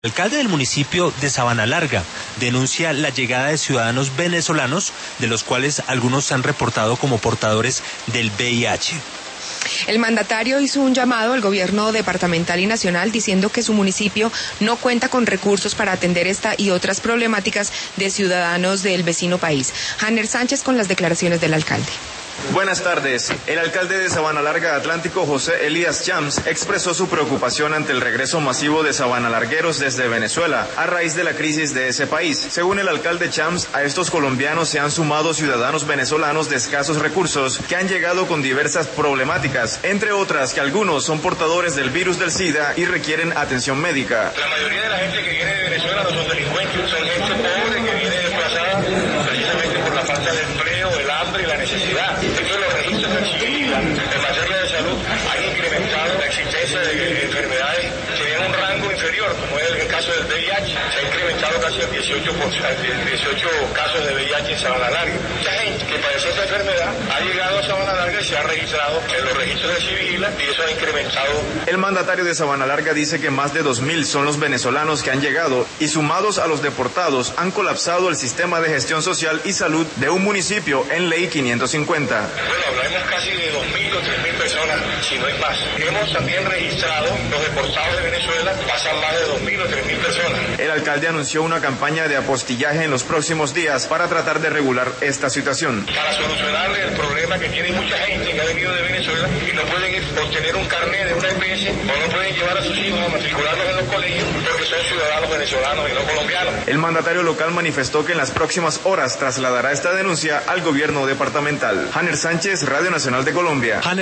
El alcalde del municipio de Sabanalarga denuncia la llegada de ciudadanos venezolanos, de los cuales algunos se han reportado como portadores del VIH. El mandatario hizo un llamado al gobierno departamental y nacional diciendo que su municipio no cuenta con recursos para atender esta y otras problemáticas de ciudadanos del vecino país. Hanner Sánchez con las declaraciones del alcalde. Buenas tardes. El alcalde de Sabanalarga Atlántico, José Elías Chams, expresó su preocupación ante el regreso masivo de sabanalargueros desde Venezuela a raíz de la crisis de ese país. Según el alcalde Chams, a estos colombianos se han sumado ciudadanos venezolanos de escasos recursos que han llegado con diversas problemáticas, entre otras que algunos son portadores del virus del SIDA y requieren atención médica. La mayoría de la gente que viene de Venezuela no son delincuentes, son gente pobre que viene desplazada precisamente por la falta de empleo, el hambre y la necesidad. Entonces los registros del civil en materia de salud han incrementado la existencia de enfermedades que tienen un rango inferior, como es el caso del VIH. Se ha incrementado casi el 18 casos de VIH en Sabanalarga. Mucha gente que padece esta enfermedad ha llegado a Sabanalarga y se ha registrado en los registros de civil y eso ha incrementado. El mandatario de Sabanalarga dice que más de 2.000 son los venezolanos que han llegado y sumados a los deportados han colapsado el sistema de gestión social y salud de un municipio en Ley 550. Bueno, hablamos casi de 2.000 o 3.000 personas, si no es más. Hemos también registrado los deportados de Venezuela, pasan más de 2.000 o 3.000 personas. El alcalde anunció una campaña de apostillaje en los próximos días para tratar de regular esta situación. Para solucionarle el problema que tiene mucha gente que ha venido de Venezuela y no pueden obtener un carnet de una EPS o no pueden llevar a sus hijos a matricularlos en los colegios porque son ciudadanos venezolanos y no colombianos. El mandatario local manifestó que en las próximas horas trasladará esta denuncia al gobierno departamental. Hanner Sánchez, Radio Nacional de Colombia.